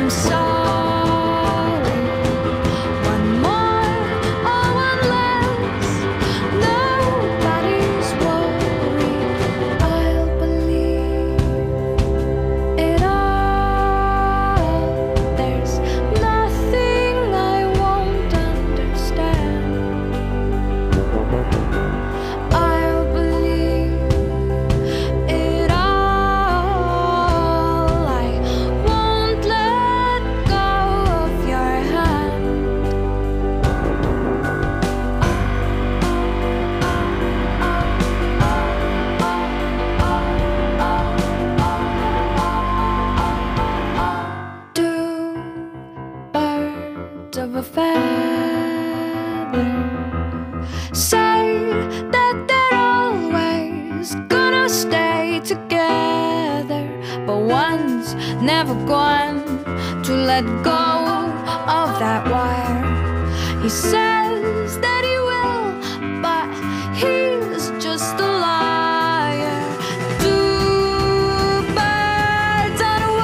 Never going to let go of that wire. He says that he will, but he's just a liar. Two birds on a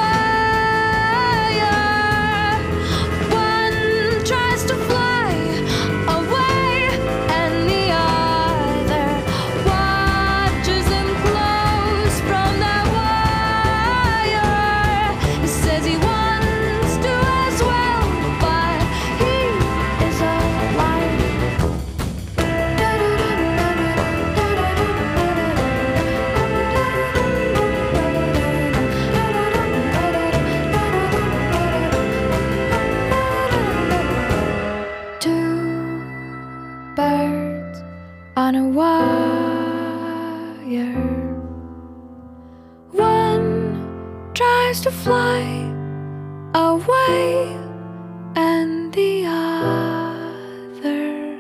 wire. One tries to fly away, and the other watches him close from that wire. He says he wants to as well, but he is a liar. Two birds on a wire. One tries to fly away, and the other.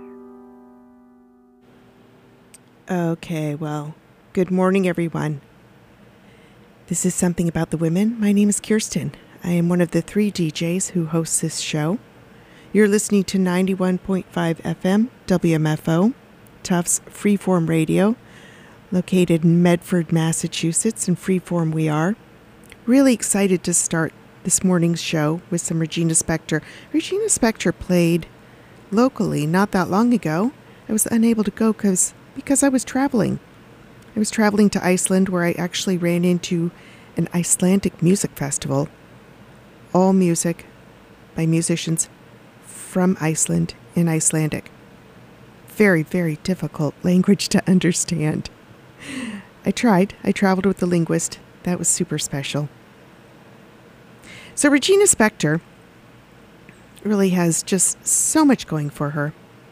Okay, well, good morning, everyone. This is Something About the Women. My name is Kirsten. I am one of the 3 DJs who hosts this show. You're listening to 91.5 FM, WMFO, Tufts Freeform Radio, located in Medford, Massachusetts, and Freeform we are. Really excited to start this morning's show with some Regina Spektor. Regina Spektor played locally not that long ago. I was unable to go because I was traveling. I was traveling to Iceland, where I actually ran into an Icelandic music festival. All music by musicians from Iceland in Icelandic. Very, very difficult language to understand. I tried. I traveled with the linguist. That was super special. So Regina Spektor really has just so much going for her.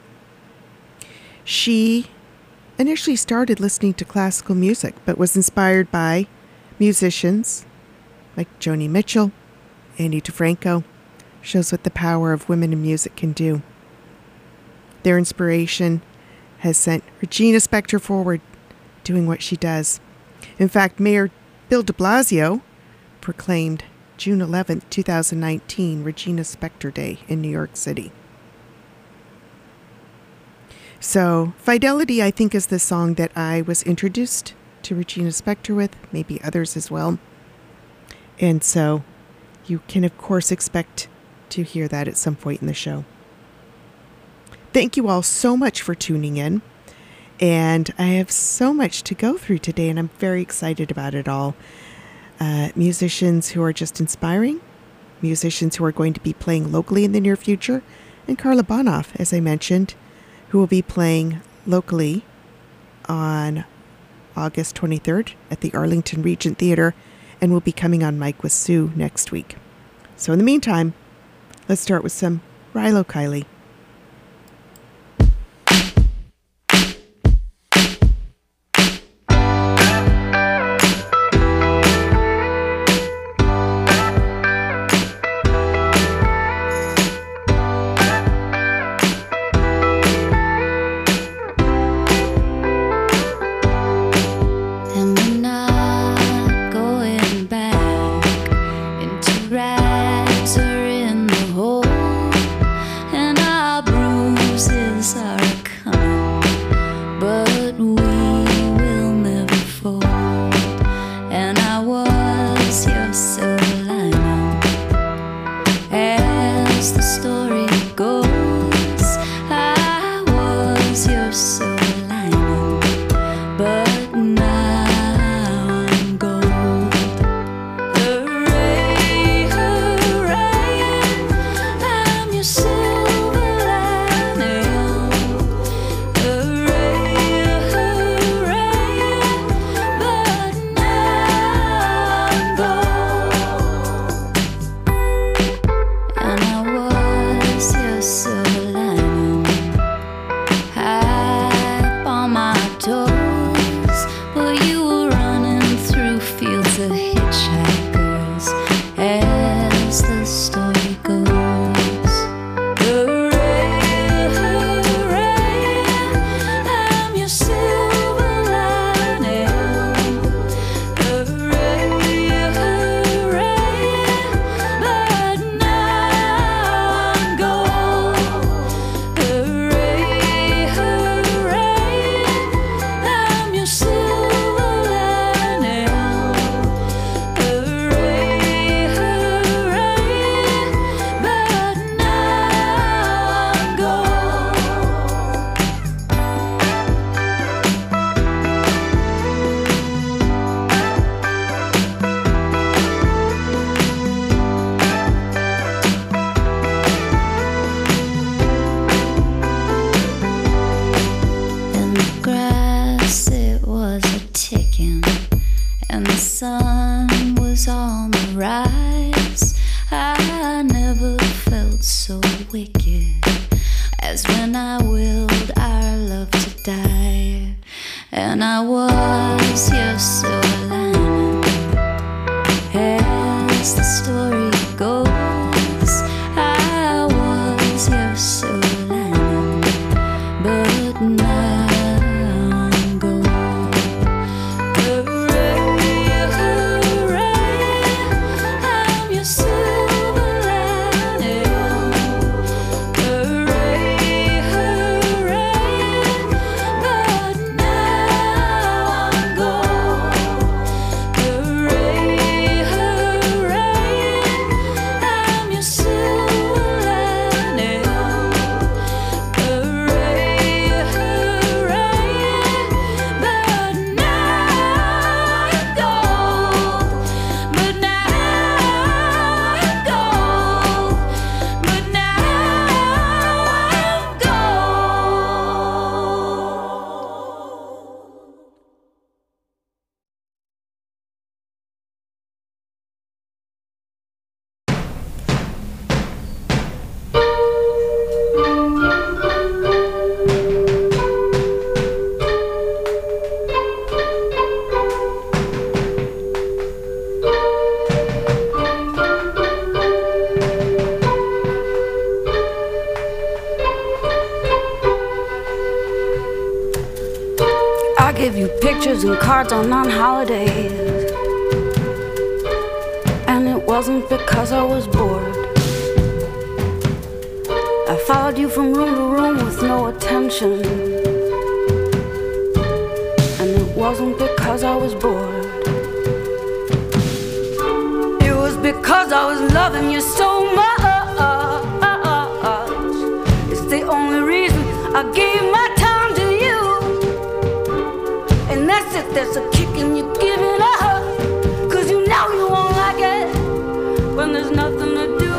She initially started listening to classical music, but was inspired by musicians like Joni Mitchell, Ani DiFranco. Shows what the power of women in music can do. Their inspiration has sent Regina Spektor forward, doing what she does. In fact, Mayor Bill de Blasio proclaimed June 11, 2019, Regina Spektor Day in New York City. So, Fidelity, I think, is the song that I was introduced to Regina Spektor with, maybe others as well. And so, you can, of course, expect to hear that at some point in the show. Thank you all so much for tuning in. And I have so much to go through today, and I'm very excited about it all. Musicians who are just inspiring, musicians who are going to be playing locally in the near future, and Carla Bonoff, as I mentioned, who will be playing locally on August 23rd at the Arlington Regent Theater, and will be coming on Mike with Sue next week. So in the meantime, let's start with some Rilo Kiley. Rags are in the hole, and our bruises are I never felt so wicked as when I willed our love to die. And I was your silver lining, as the story goes. I was your silver lining, but now I'm gold. Hooray, hooray, I'm your silver lining. Hooray, hooray, but now I'm gold. Hooray, hooray, I'm your silver lining. Hooray, hooray, but now I'm gold. But now I'm gold. But now I'm gold. I give you pictures and cards on non-holidays, and it wasn't because I was bored. I followed you from room to room with no attention, and it wasn't because I was bored. It was because I was loving you so much. It's the only reason I gave my time to you. And that's it, there's a kick and you give it up, 'cause you know you won't like it when there's nothing to do.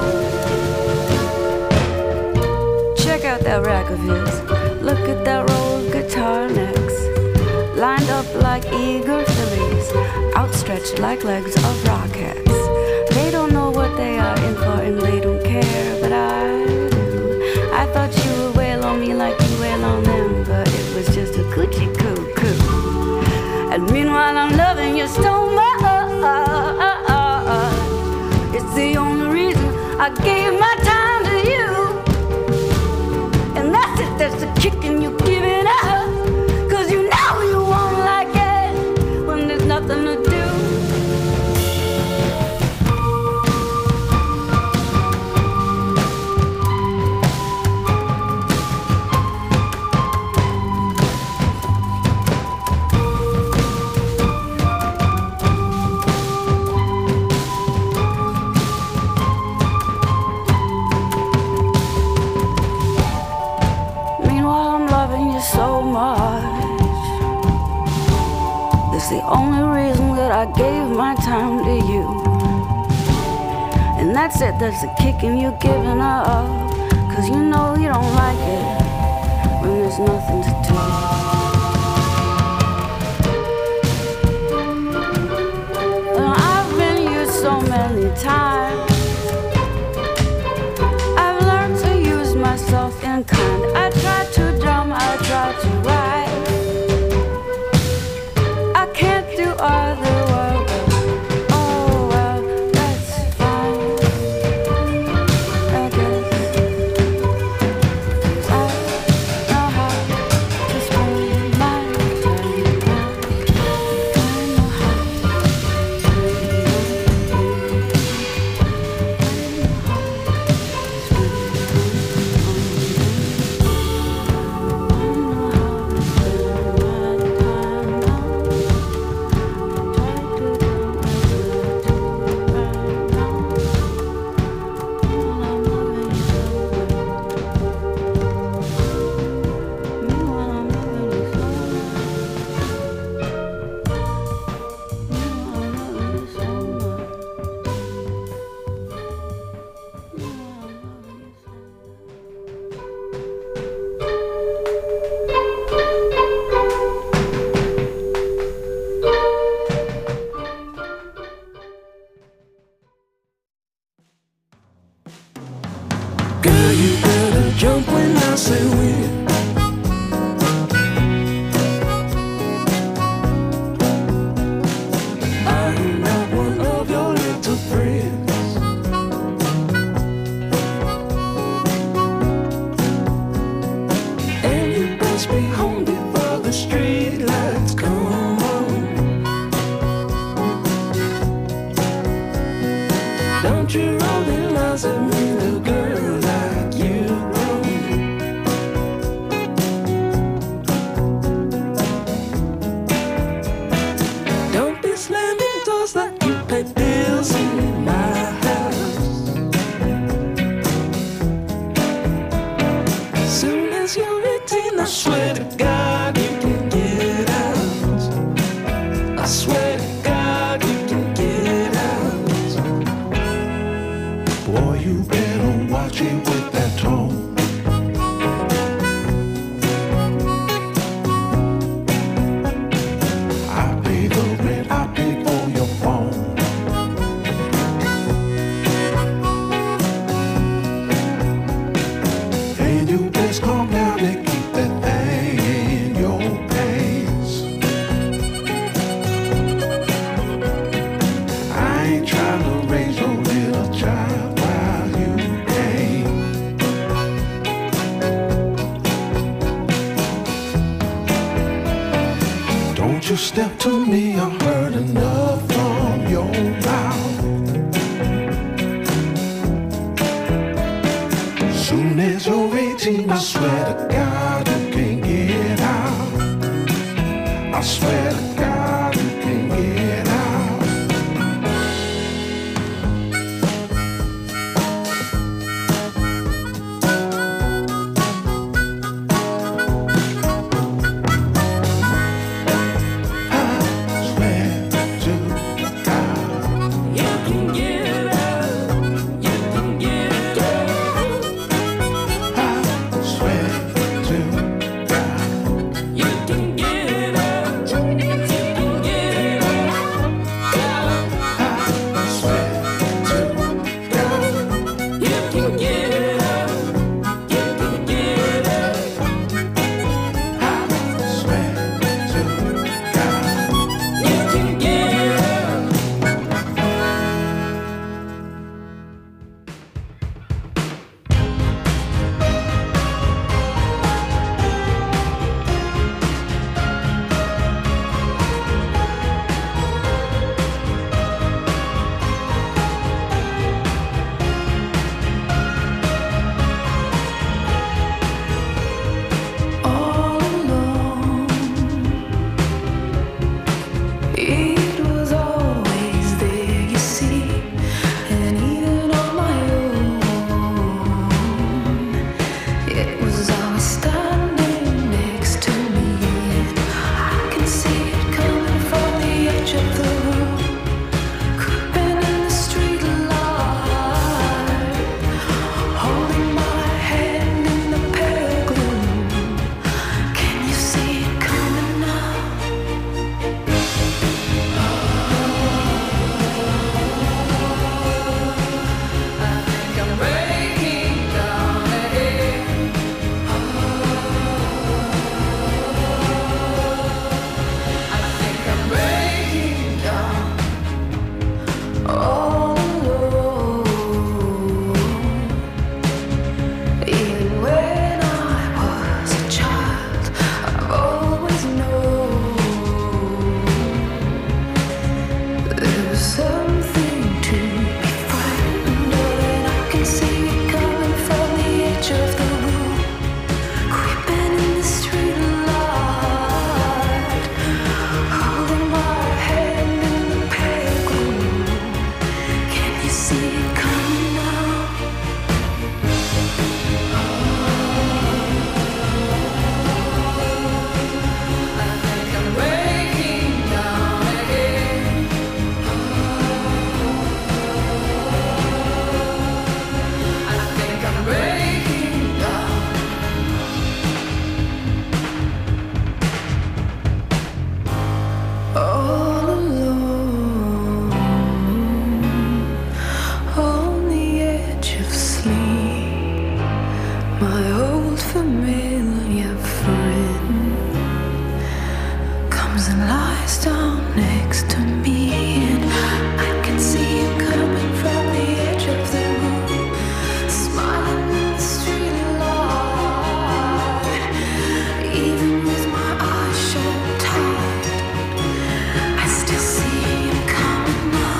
Check out that rack of his, look at that row of guitar necks, lined up like eager fillies, outstretched like legs of rockets. They don't know what they are in for and they don't care, but I do. I thought you would wail on me like you wail on them, but it was just a coochie coo coo. And meanwhile I'm loving you so much. It's the only reason I gave my time to you. And that's it, that's the kick and you give it up, 'cause you know you won't like it when there's nothing to do. Meanwhile I'm loving you so much. That's the only reason that I gave my time to you. And that's it, that's the kick and you giving up, 'cause you know you don't like it when there's nothing to do. And I've been used so many times. I've learned to use myself in kind. I try to drum, I try to write. I can't do other work. Oh well, that's fine, I guess. 'Cause I know how to spend my time. I know how. Girl, you better jump when I say when. I'm not one of your little friends. And you best be home before the street lights come on. Don't you roll the lines at me, little girl, like you grown. Don't be slamming doors like you pay bills in my house. Soon as you're 18, I swear to God you can get out. I swear to God you can get out. Boy, you better watch it with that tone. I pay the rent, I pay for your phone. And you best calm down and keep that thing in your pants. I ain't trying to raise your little child while you can't. Don't you step to me, I heard enough from your mouth. Soon as you're 18, I swear to God you can get out. I swear to God you can get out. I swear to God you can get out. You can get out. I swear to God you can get out. My old familiar friend comes and lies down next to me, and I can see him coming from the edge of the room, smiling in the street light. Even with my eyes shut tight, I still see him coming up.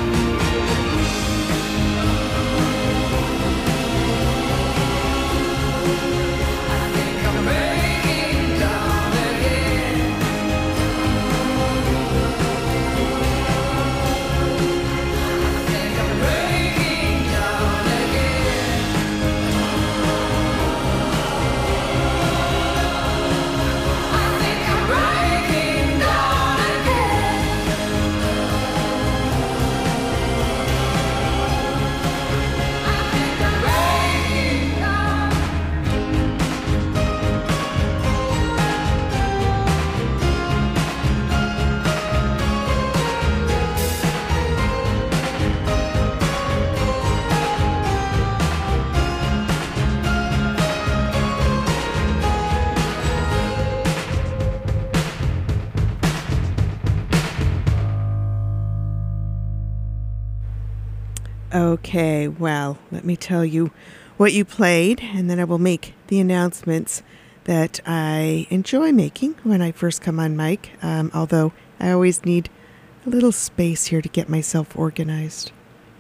Okay, well, let me tell you what you played, and then I will make the announcements that I enjoy making when I first come on mic, although I always need a little space here to get myself organized.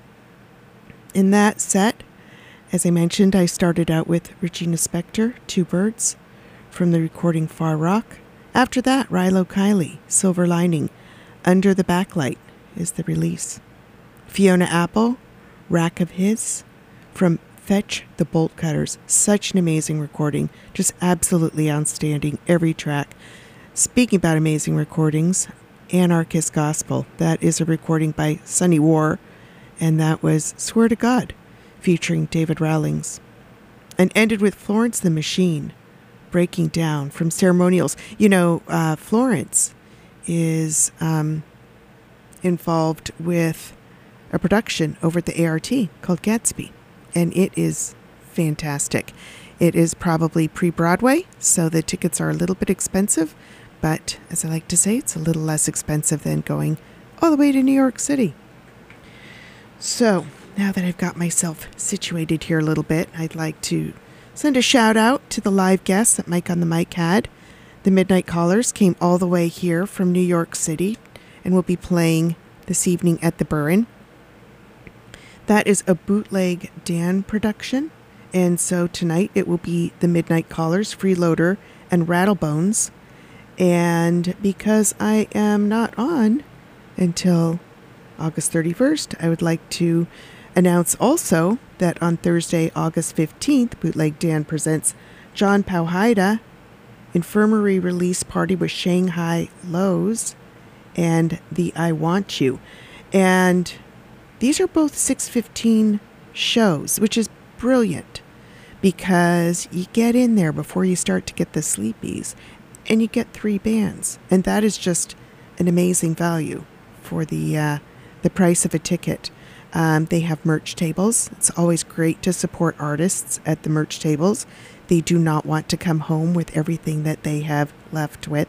In that set, as I mentioned, I started out with Regina Spektor, Two Birds, from the recording Far Rock. After that, Rilo Kiley, Silver Lining, Under the Backlight is the release. Fiona Apple, Rack of His, from Fetch the Bolt Cutters. Such an amazing recording, just absolutely outstanding, every track. Speaking about amazing recordings, Anarchist Gospel, that is a recording by Sunny War, and that was Swear to God, featuring David Rawlings. And ended with Florence the Machine, Breaking Down, from Ceremonials. You know, Florence is involved with a production over at the ART called Gatsby, and it is fantastic. It is probably pre-Broadway, so the tickets are a little bit expensive, but as I like to say, it's a little less expensive than going all the way to New York City. So now that I've got myself situated here a little bit, I'd like to send a shout out to the live guests that Mike on the Mic had. The Midnight Callers came all the way here from New York City and will be playing this evening at the Burren. That is a Bootleg Dan production, and so tonight it will be the Midnight Callers, Freeloader, and Rattlebones. And because I am not on until August 31st, I would like to announce also that on Thursday, August 15th, Bootleg Dan presents John Powhida, Infirmary Release Party with Shanghai Lows, and the I Want You. And these are both 6:15 shows, which is brilliant because you get in there before you start to get the sleepies and you get 3 bands. And that is just an amazing value for the price of a ticket. They have merch tables. It's always great to support artists at the merch tables. They do not want to come home with everything that they have left with.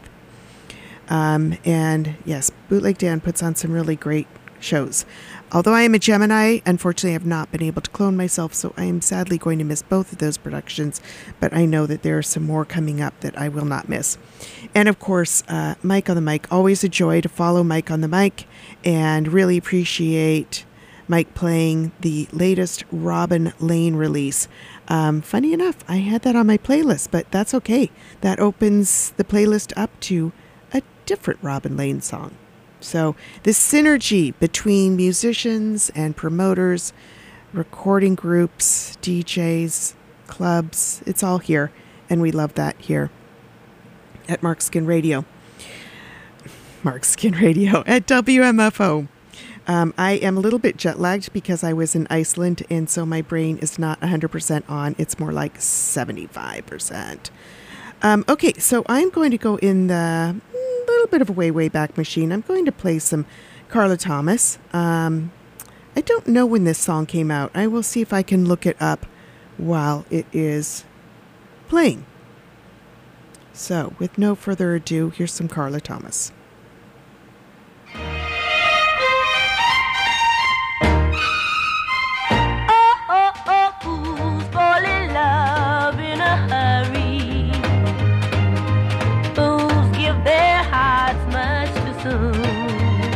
And yes, Bootleg Dan puts on some really great shows. Although I am a Gemini, unfortunately I have not been able to clone myself, so I am sadly going to miss both of those productions, but I know that there are some more coming up that I will not miss. And of course, Mike on the Mic, always a joy to follow Mike on the Mic, and really appreciate Mike playing the latest Robin Lane release. Funny enough, I had that on my playlist, but that's okay. That opens the playlist up to a different Robin Lane song. So this synergy between musicians and promoters, recording groups, DJs, clubs, it's all here. And we love that here at Mark Skin Radio. Mark Skin Radio at WMFO. I am a little bit jet lagged because I was in Iceland, and so my brain is not 100% on. It's more like 75%. Okay, so I'm going to go in the little bit of a way back machine. I'm going to play some Carla Thomas. I don't know when this song came out. I will see if I can look it up while it is playing. So, with no further ado, here's some Carla Thomas. Fools fall in love in a hurry. Fools give their hearts much too soon.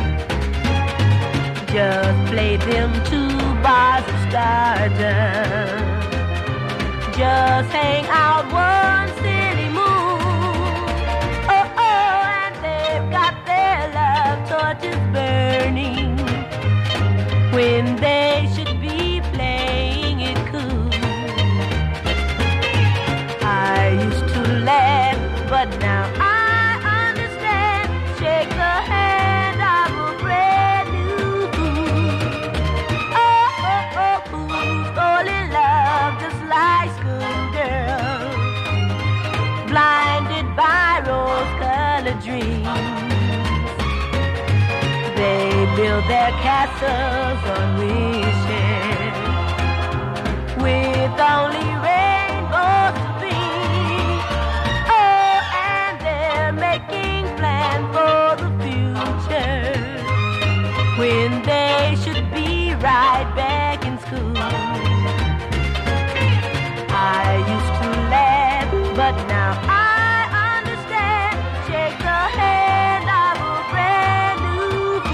Just play them 2 bars of stardom. Just hang out one silly moon. And they've got their love torches burning when they should be playing it cool. I used to laugh, but now I understand. Shake the hand of a brand new fool. Fools fall in love just like schoolgirls, blinded by rose-colored dreams. They build their castles on wishes with only rainbows to be. And they're making plans for the future when they should be right back in school. I used to laugh, but now I understand. Shake the hand of a brand new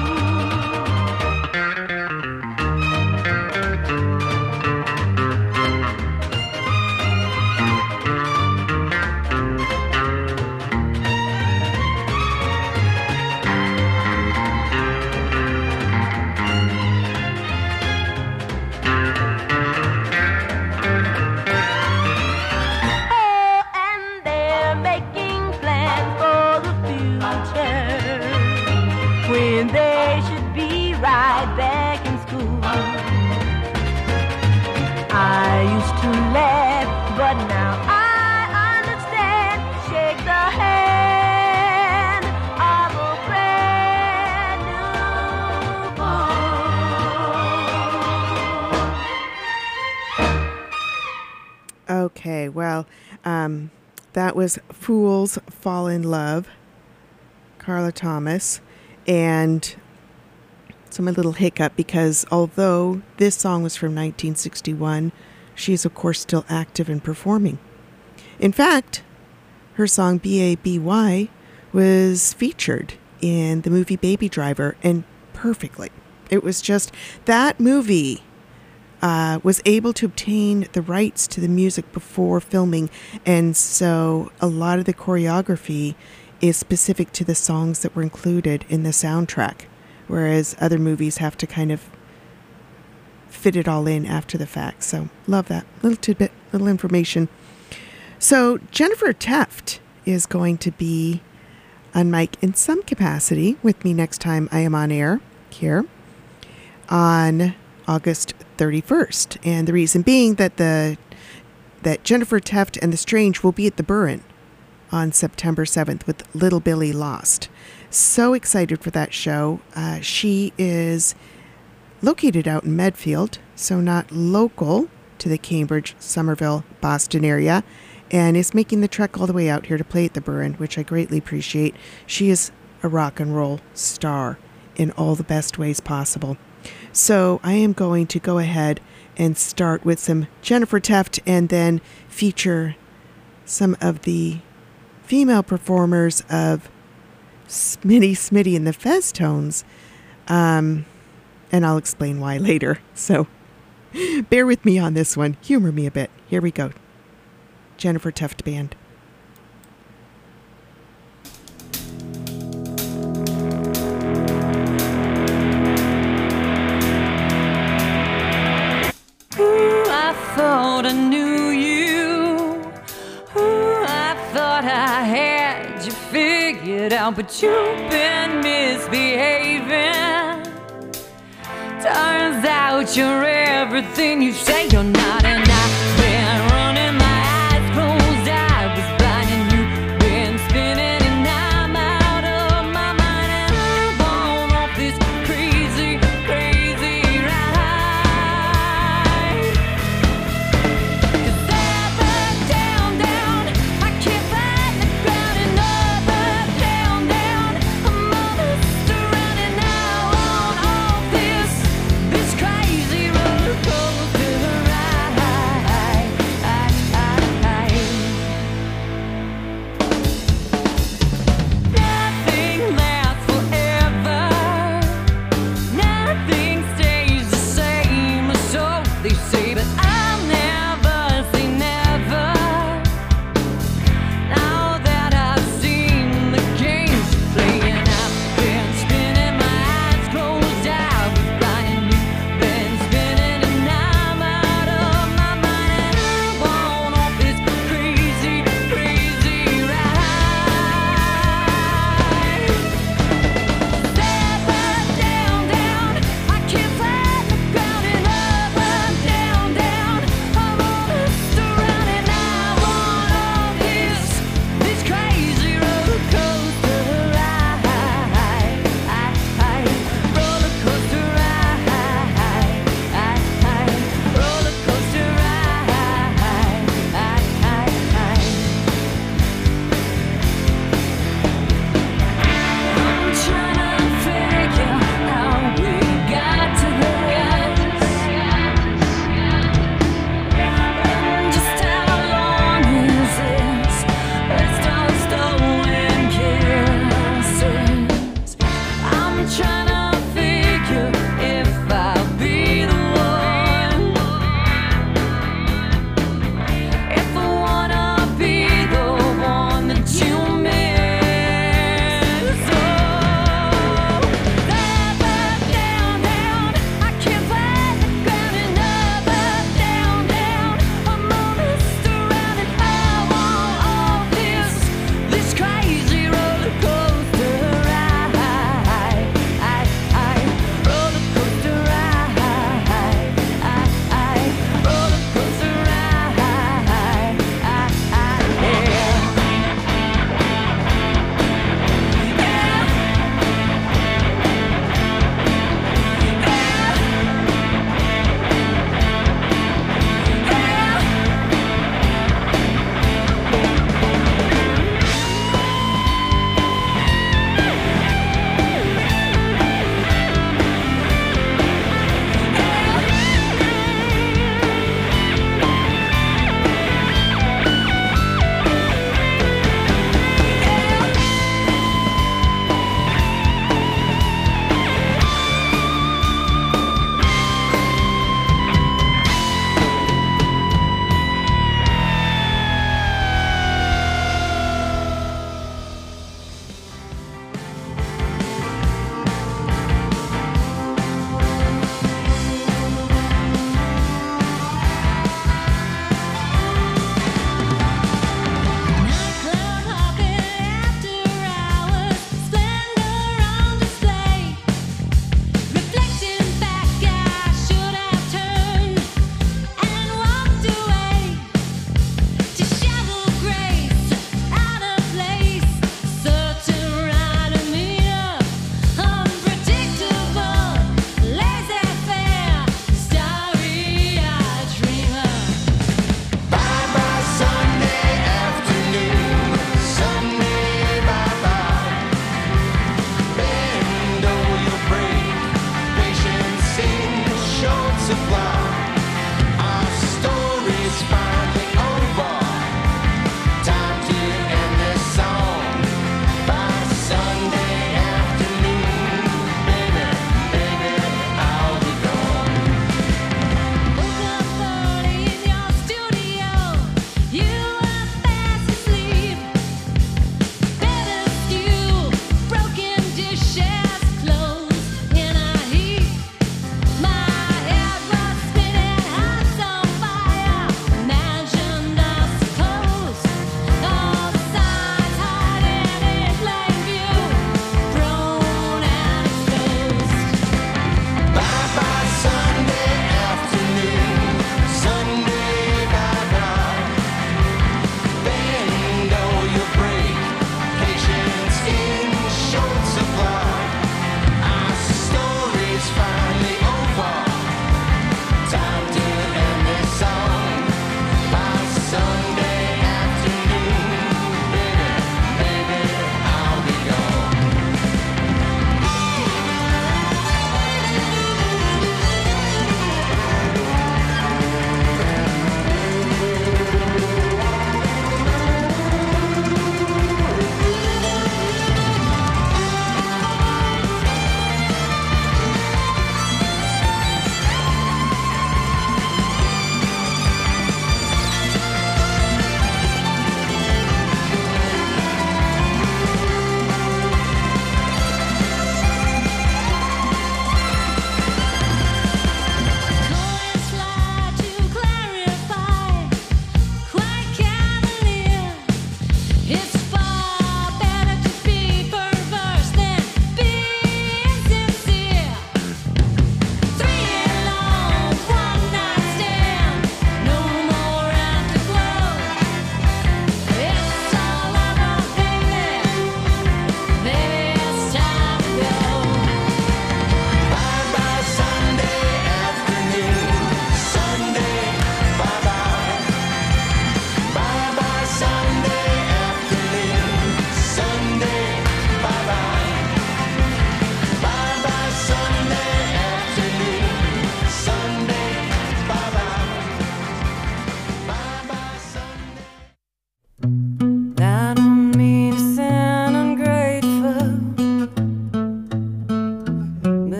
when they should be right back in school. I used to laugh, but now I understand. Shake the hand of a brand new fool. Okay, well, that was Fools Fall in Love, Carla Thomas. And so my little hiccup, because although this song was from 1961, she is, of course, still active and performing. In fact, her song B.A.B.Y. was featured in the movie Baby Driver, and perfectly. It was just, that movie was able to obtain the rights to the music before filming, and so a lot of the choreography is specific to the songs that were included in the soundtrack, whereas other movies have to kind of fit it all in after the fact. So love that little tidbit, little information. So Jennifer Teft is going to be on mic in some capacity with me next time I am on air here on August 31st. And the reason being that that Jennifer Teft and the Strange will be at the Burren on September 7th with Little Billy Lost. So excited for that show. She is located out in Medfield, so not local to the Cambridge, Somerville, Boston area, and is making the trek all the way out here to play at the Burren, which I greatly appreciate. She is a rock and roll star in all the best ways possible. So I am going to go ahead and start with some Jennifer Teft and then feature some of the female performers of Smitty and the Feztones, and I'll explain why later. So bear with me on this one. Humor me a bit. Here we go. Jennifer Teft Band. Ooh, I thought I knew you. Ooh, I thought I had you figured out, but you've been misbehaving. Turns out you're everything you say you're not, and I've been running my eyes closed. I was blind and you've been spinning, and I'm out of my mind, and I'm on off this crazy, crazy ride. 'Cause up, down, down,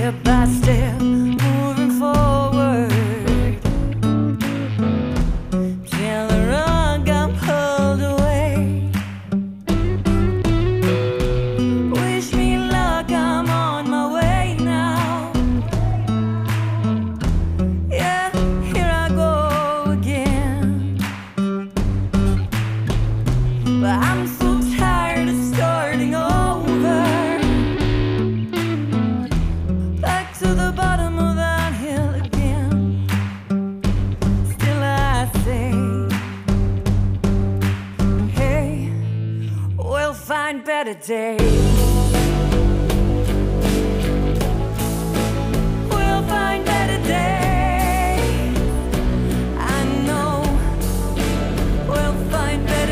step by step, moving forward. Till the rug I'm pulled away. Wish me luck, I'm on my way now. Yeah, here I go again. But I'm so tired of starting over. Back to the bottom of that hill again. Still I say, hey, we'll find better days. We'll find better days. I know we'll find better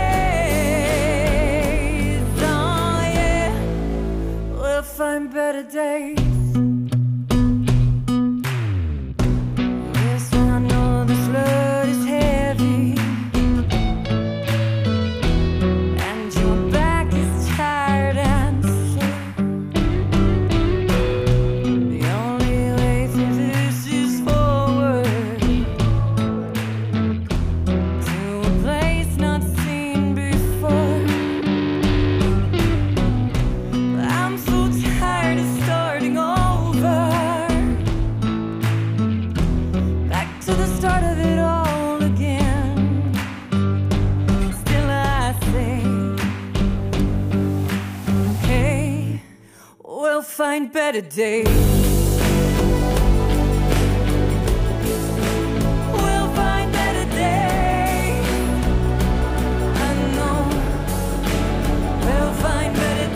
days. Oh yeah, we'll find better days. Yes, I know this load is heavy, and your back is tired and sore. The only way through this is forward, to a place not seen before. But I'm so tired of starting over. Back to the start of it all again. Still I say, hey, we'll find better days. We'll find better days. I know we'll find better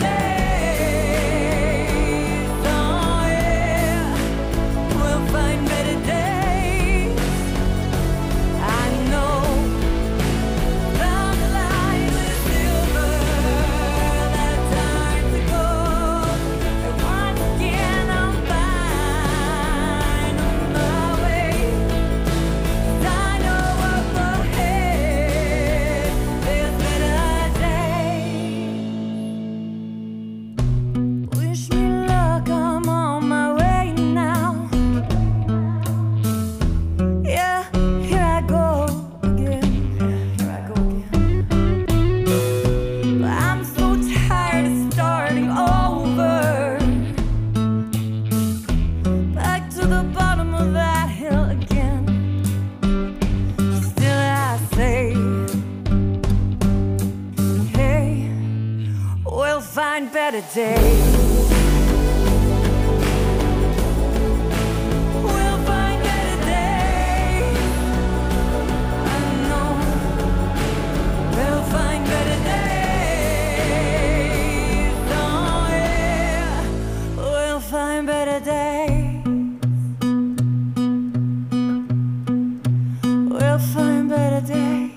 days. Oh yeah, we'll find better days. I know down the line is silver, that time to go. And once again I'm fine on my way. I know up ahead there's better days. Wish me luck, I'm on my way now. Yeah, here I go again. Here I go again. But I'm so tired of starting over. Back to the bottom of that hill again. Still I say, hey, we'll find better days. We'll find better days. I know we'll find better days. Oh yeah, we'll find better days. We'll find better days.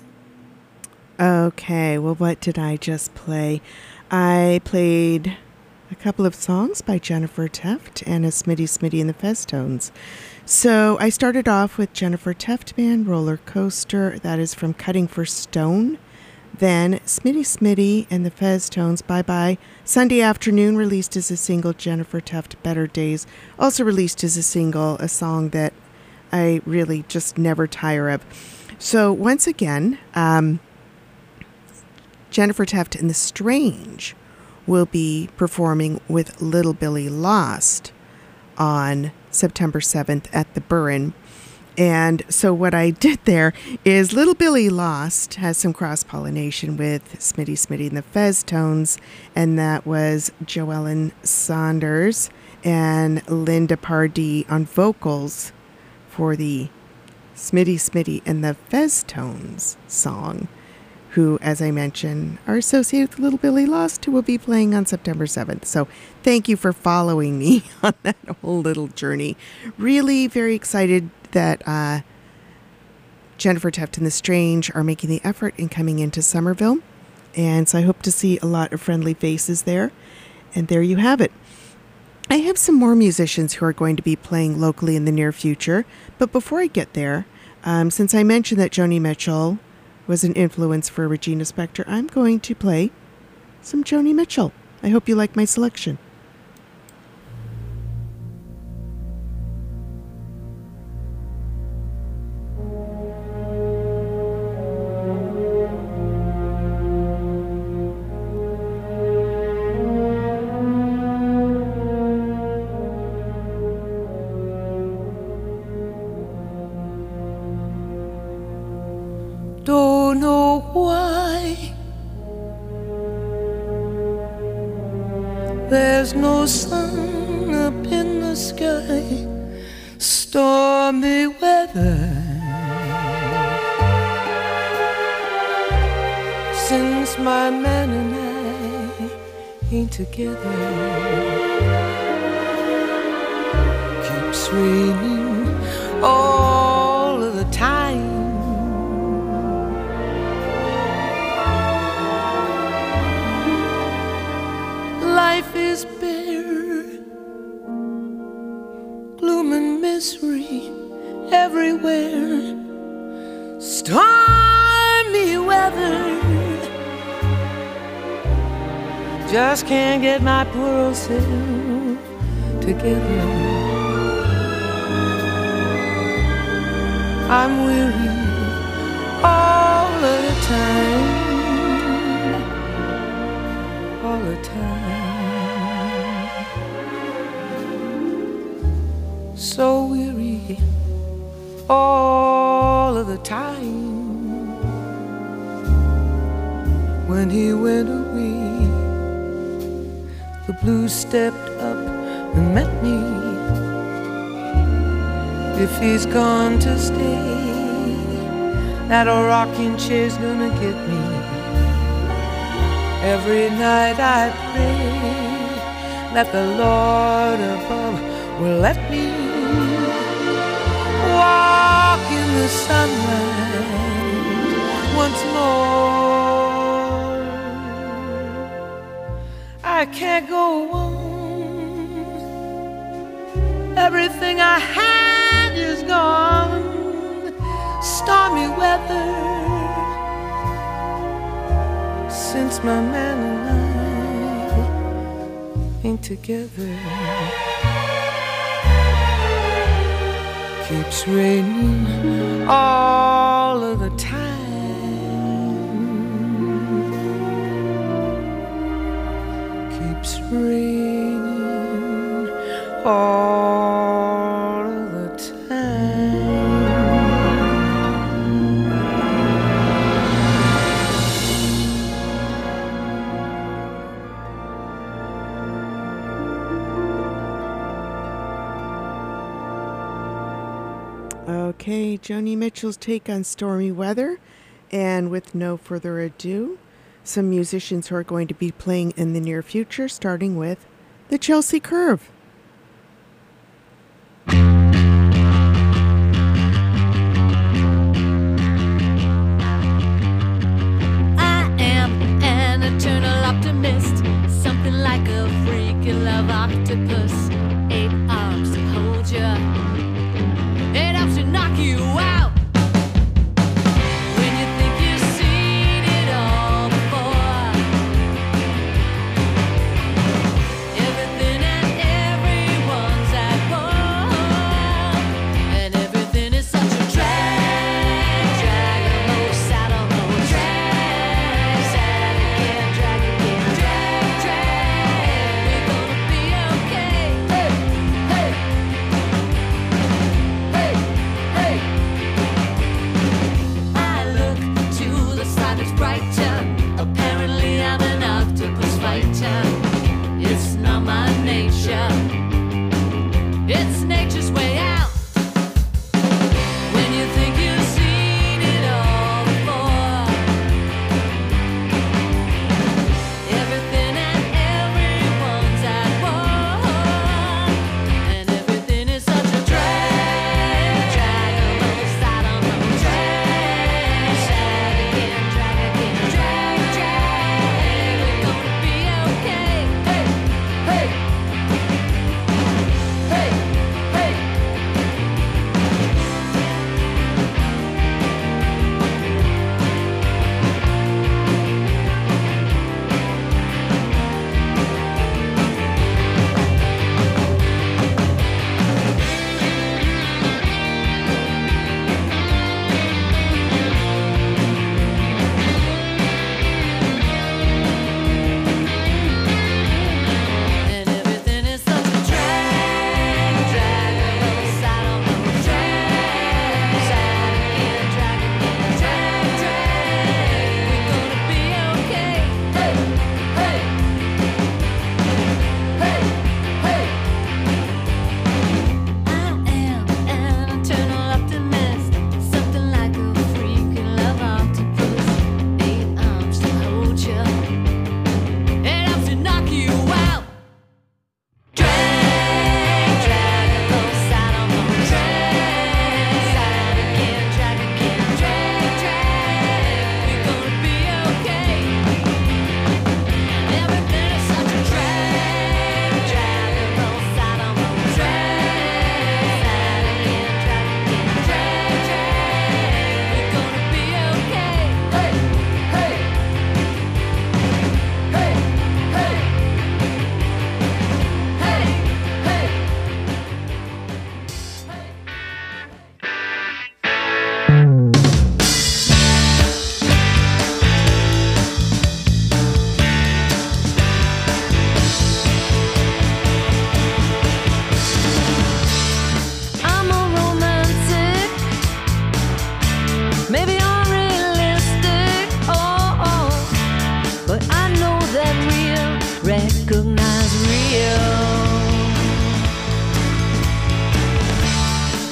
Okay, well, what did I just play? I played a couple of songs by Jennifer Teft and a Smitty and the Feztones. So I started off with Jennifer Teft Band, Roller Coaster. That is from Cutting for Stone. Then Smitty and the Feztones, Bye Bye. Sunday Afternoon, released as a single. Jennifer Teft, Better Days, also released as a single, a song that I really just never tire of. So once again, Jennifer Teft and the Strange will be performing with Little Billy Lost on September 7th at the Burren. And so what I did there is Little Billy Lost has some cross-pollination with Smitty and the Feztones, and that was Joellen Saunders and Linda Pardee on vocals for the Smitty and the Feztones song, who, as I mentioned, are associated with Little Billy Lost, who will be playing on September 7th. So thank you for following me on that whole little journey. Really very excited that Jennifer Teft and the Strange are making the effort in coming into Somerville. And so I hope to see a lot of friendly faces there. And there you have it. I have some more musicians who are going to be playing locally in the near future. But before I get there, since I mentioned that Joni Mitchell was an influence for Regina Spektor, I'm going to play some Joni Mitchell. I hope you like my selection. why there's no sun up in the sky. Stormy weather since my man and I ain't together. Keeps raining all of the time. Life is bare, gloom and misery everywhere. Stormy weather, just can't get my poor old self together. I'm weary all of the time, all the time. So weary all of the time. When he went away, the blues stepped up and met me. If he's gone to stay, that old rocking chair's gonna get me. Every night I pray that the Lord above will let me walk in the sunlight once more. I can't go on. Everything I had is gone. Stormy weather since my man and I ain't together. Keeps raining all of the time. Keeps raining all of the time. Okay, Joni Mitchell's take on Stormy Weather. And with no further ado, some musicians who are going to be playing in the near future, starting with the Chelsea Curve. I am an eternal optimist, something like a freaky love octopus. 8 arms to hold you, it helps to knock you out. When you think you've seen it all before, everything and everyone's at war, and everything is such a drag, drag a low saddle, low drag, sad again, drag again, drag, drag. We're gonna be okay. Hey, hey, hey, hey.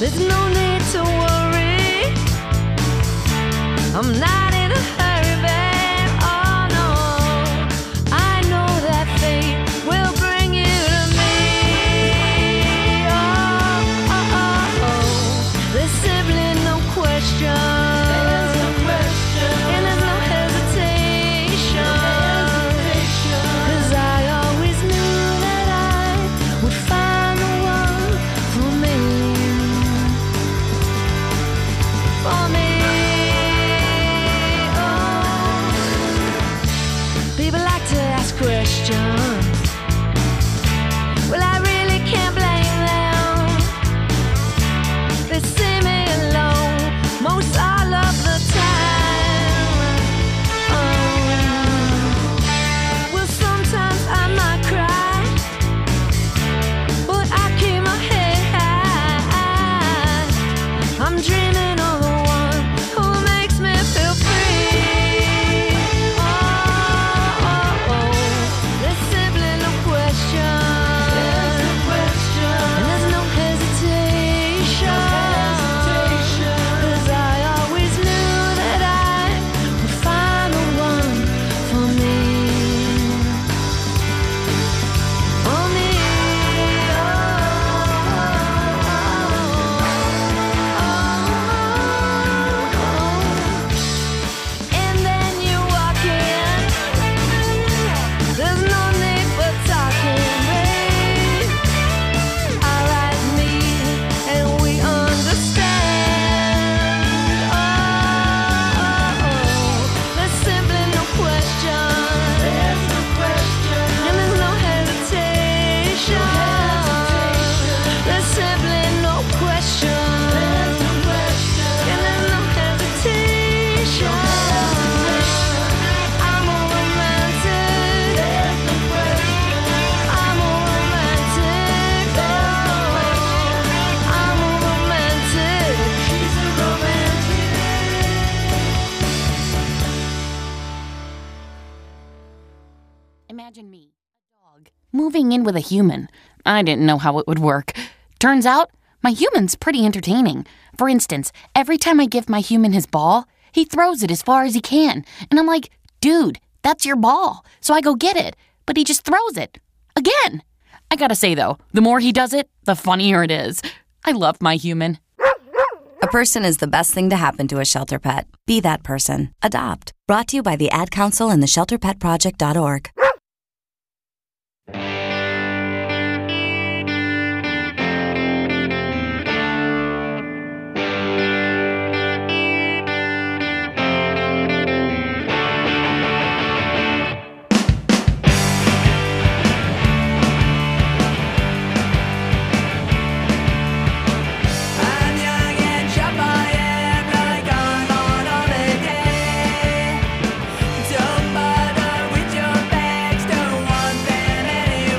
There's no need to worry. I'm not in a hurry, babe. Oh no, I know that fate will bring you to me. Oh, oh, oh, oh. There's simply no question. There's no question. And there's no hesitation. Cause I always knew that I would find the one for me. For me. People like to ask questions. Well, I really can't blame them. They see me alone most all of the time. Well, sometimes I might cry, but I keep my head high. I'm dreaming of the one who makes me feel free. Oh, oh, oh. There's simply no question. There's no question. And there's no hesitation. Cause I always knew that I would find the one for me. For me. And then you walk in. There's no need for talking, babe. I like me, and we understand. Oh, oh, oh. There's simply no question. There's no question. And there's no hesitation. There's simply no question. There's no question. And there's no hesitation. I'm a romantic. There's no question. I'm a romantic. I'm a romantic. She's a romantic. Imagine me, a dog, moving in with a human. I didn't know how it would work. Turns out, my human's pretty entertaining. For instance, every time I give my human his ball, he throws it as far as he can. And I'm like, dude, that's your ball. So I go get it. But he just throws it. Again. I gotta say, though, the more he does it, the funnier it is. I love my human. A person is the best thing to happen to a shelter pet. Be that person. Adopt. Brought to you by the Ad Council and the ShelterPetProject.org. I'm young and sharp, I am like I'm on holiday. Don't bother with your bags, don't want them anyway.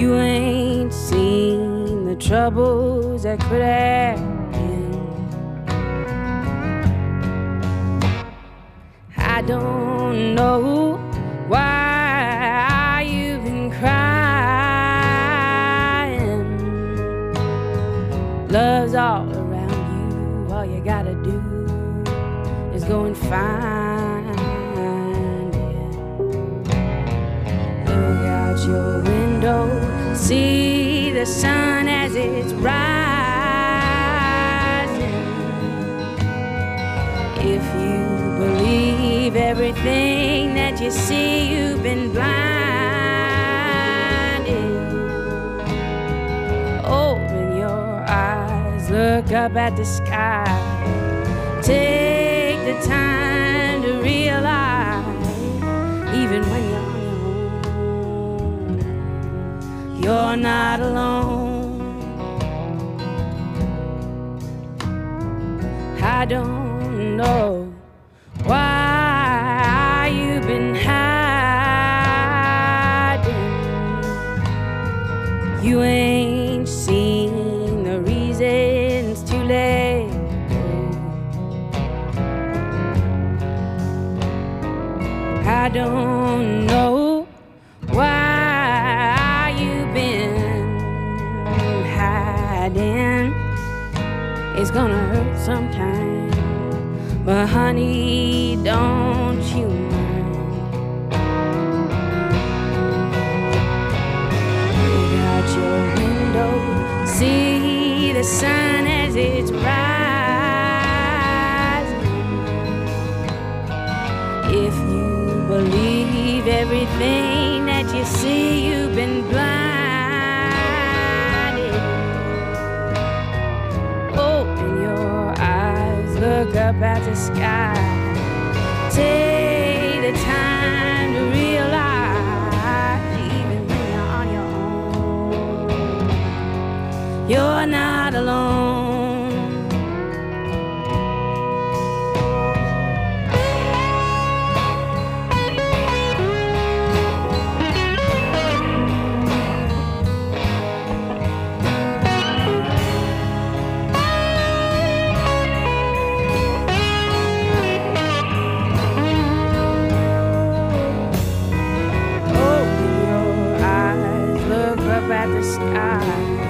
You ain't seen the troubles that could have been. I don't know why you've been crying. Love's all around you. All you gotta do is go and find it. Look out your window, see the sun as it's rising. If you believe everything that you see, you've been blinded. Open your eyes, look up at the sky. Take the time to realize, even when you're on your own, you're not alone. I don't know why you've been hiding. You ain't seen the reasons to let go. I don't know why you've been hiding. It's gonna hurt sometime, but honey, don't you mind. Look out your window, see the sun as it's rising. If you believe everything that you see, you've been blinded. Open your eyes, look up at the sky. Take the time to realize, even when you're on your own, you're not alone. At the sky,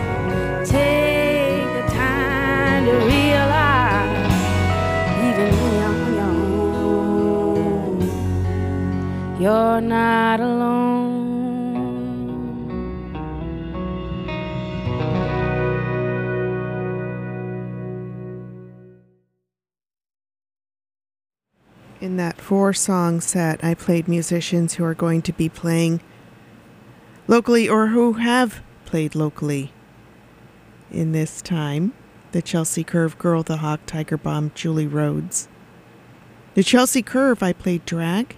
take the time to realize, even when you're on your own, you're not alone. In that 4-song set, I played musicians who are going to be playing locally or who have played locally in this time. The Chelsea Curve, Girl the Hawk, Tiger Bomb, Julie Rhodes. The Chelsea Curve, I played drag.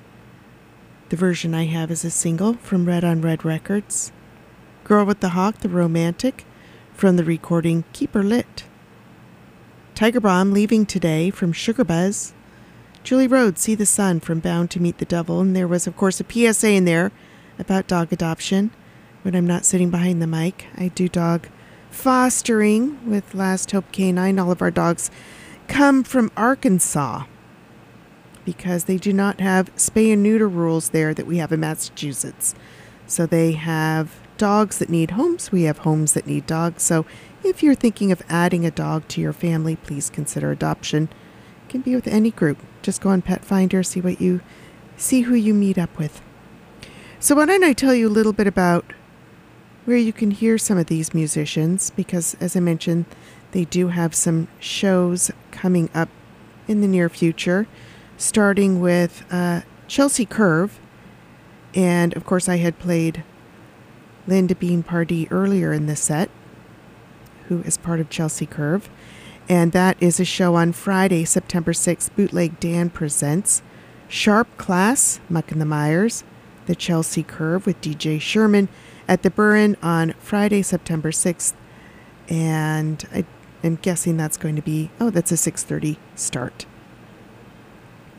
The version I have is a single from Red on Red Records. Girl with the Hawk, The Romantic, from the recording Keep Her Lit. Tiger Bomb, Leaving Today, from Sugar Buzz. Julie Rhodes, See the Sun, from Bound to Meet the Devil. And there was, of course, a PSA in there about dog adoption. When I'm not sitting behind the mic, I do dog fostering with Last Hope Canine. All of our dogs come from Arkansas because they do not have spay and neuter rules there that we have in Massachusetts. So they have dogs that need homes. We have homes that need dogs. So if you're thinking of adding a dog to your family, please consider adoption. It can be with any group. Just go on Pet Finder, see who you meet up with. So why don't I tell you a little bit about where you can hear some of these musicians, because as I mentioned, they do have some shows coming up in the near future, starting with Chelsea Curve. And of course I had played Linda Bean Pardee earlier in the set, who is part of Chelsea Curve. And that is a show on Friday, September 6th, Bootleg Dan presents Sharp Class, Muck and the Myers, the Chelsea Curve with DJ Sherman at the Burren on Friday, September 6th. And I am guessing that's going to be, that's a 6:30 start.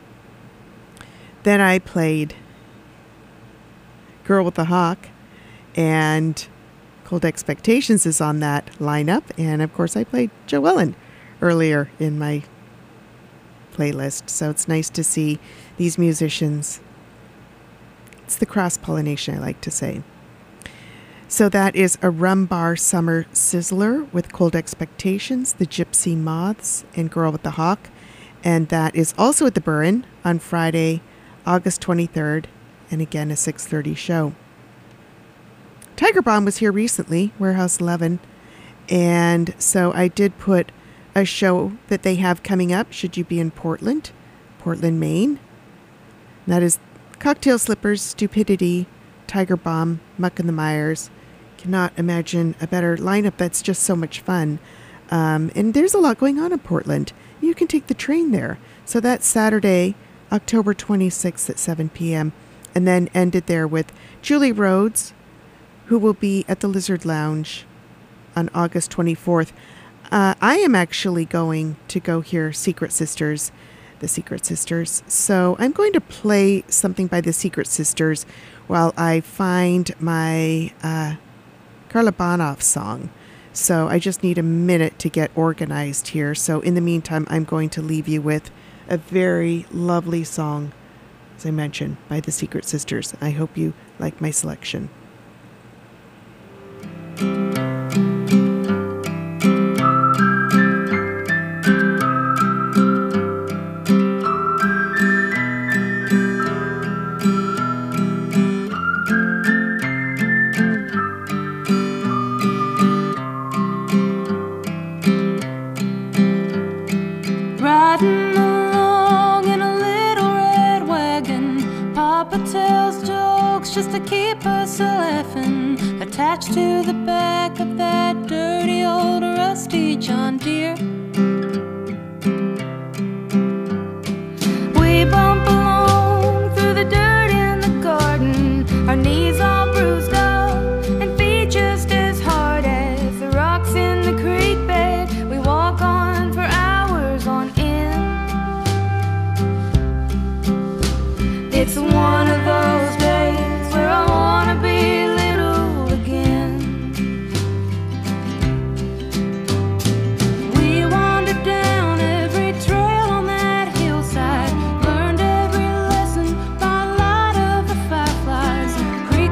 Then I played Girl with the Hawk. And Cold Expectations is on that lineup. And of course, I played Joe Ellen earlier in my playlist. So it's nice to see these musicians. It's the cross-pollination, I like to say. So that is a Rum Bar Summer Sizzler with Cold Expectations, the Gypsy Moths, and Girl with the Hawk. And that is also at the Burren on Friday, August 23rd, and again a 6:30 show. Tiger Bomb was here recently, Warehouse 11, and so I did put a show that they have coming up should you be in Portland, Maine. And that is Cocktail Slippers, Stupidity, Tiger Bomb, Muck and the Myers. Cannot imagine a better lineup. That's just so much fun. And there's a lot going on in Portland. You can take the train there. So that's Saturday, October 26th at 7 p.m. And then ended there with Julie Rhodes, who will be at the Lizard Lounge on August 24th. I am actually going to go hear the Secret Sisters. So I'm going to play something by the Secret Sisters while I find my Carla Bonoff song. So I just need a minute to get organized here. So in the meantime, I'm going to leave you with a very lovely song, as I mentioned, by the Secret Sisters. I hope you like my selection. Riding along in a little red wagon, Papa tells jokes just to keep us laughing. Attached to the back of that dirty old rusty John Deere,